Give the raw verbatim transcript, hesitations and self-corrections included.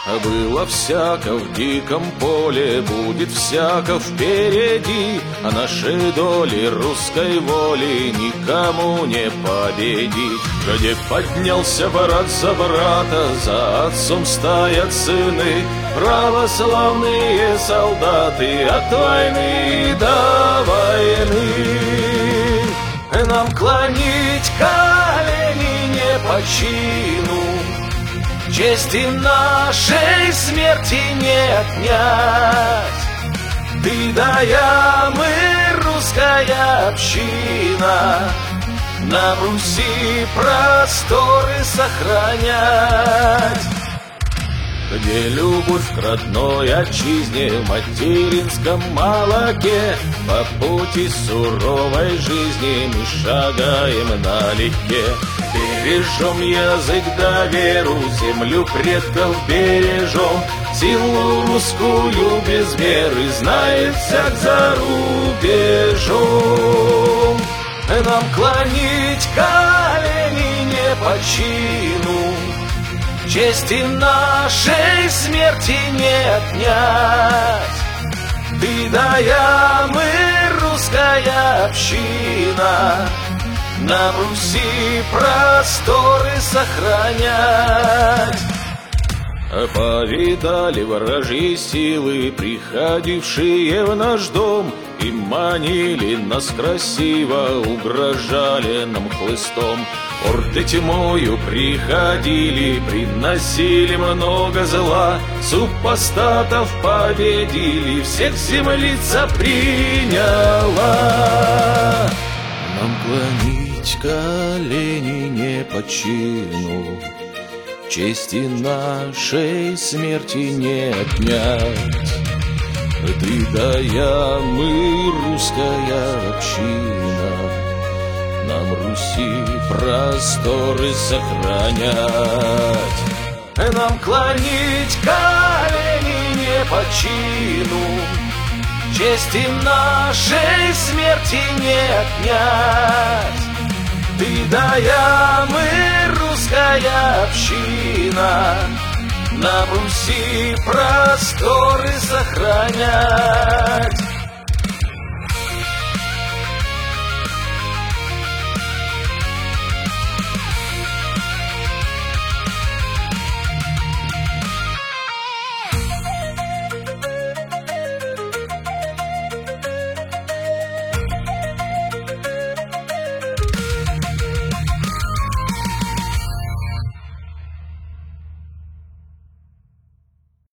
Было всяко в диком поле, будет всяко впереди, а нашей доли русской воли никому не победить. Где поднялся брат за брата, за отцом стоят сыны, православные солдаты от войны до войны. Нам клонить колени не по чину, чести нашей смерти не отнять. Ты да я, мы русская община, на Руси просторы сохранять. Где любовь к родной отчизне, в материнском молоке, по пути суровой жизни мы шагаем налегке. Бережем язык да веру, землю предков бережем, силу русскую без меры знает всяк за рубежом. Нам клонить колени не по чину, чести нашей смерти не отнять. Ты да я, мы русская община, на Руси просторы сохранять. Повидали вражьи силы, приходившие в наш дом, и манили нас красиво, угрожали нам хлыстом. Орды тьмою приходили, приносили много зла, супостатов победили, всех землица приняла. Нам клонить колени не по чину, чести нашей смерти не отнять. Ты да я, мы русская община, нам Руси просторы сохранять. Нам клонить колени не по чину, чести нашей смерти не отнять. Ты да я, мы русская община, на Руси просторы сохранять.